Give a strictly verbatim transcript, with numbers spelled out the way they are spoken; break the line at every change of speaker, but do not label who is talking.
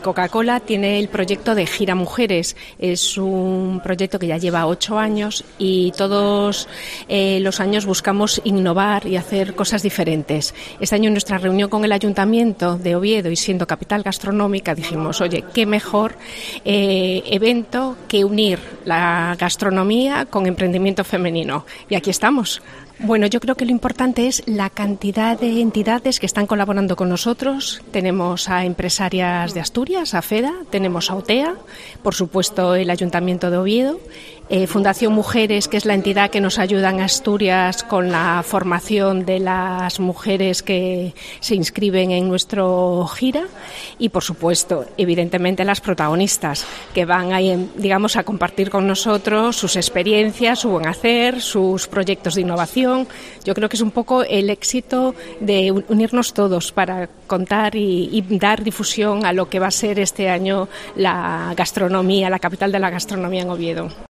Coca-Cola tiene el proyecto de Gira Mujeres. Es un proyecto que ya lleva ocho años y todos eh, los años buscamos innovar y hacer cosas diferentes. Este año en nuestra reunión con el Ayuntamiento de Oviedo y siendo capital gastronómica dijimos, oye, qué mejor eh, evento que unir la gastronomía con emprendimiento femenino. Y aquí estamos. Bueno, yo creo que lo importante es la cantidad de entidades que están colaborando con nosotros. Tenemos a Empresarias de Asturias, a FEDA, tenemos a OTEA, por supuesto el Ayuntamiento de Oviedo, eh, Fundación Mujeres, que es la entidad que nos ayuda en Asturias con la formación de las mujeres que se inscriben en nuestro gira y, por supuesto, evidentemente las protagonistas que van ahí, digamos, a compartir con nosotros sus experiencias, su buen hacer, sus proyectos de innovación. Yo creo que es un poco el éxito de unirnos todos para contar y, y dar difusión a lo que va a ser este año la gastronomía, la capital de la gastronomía en Oviedo.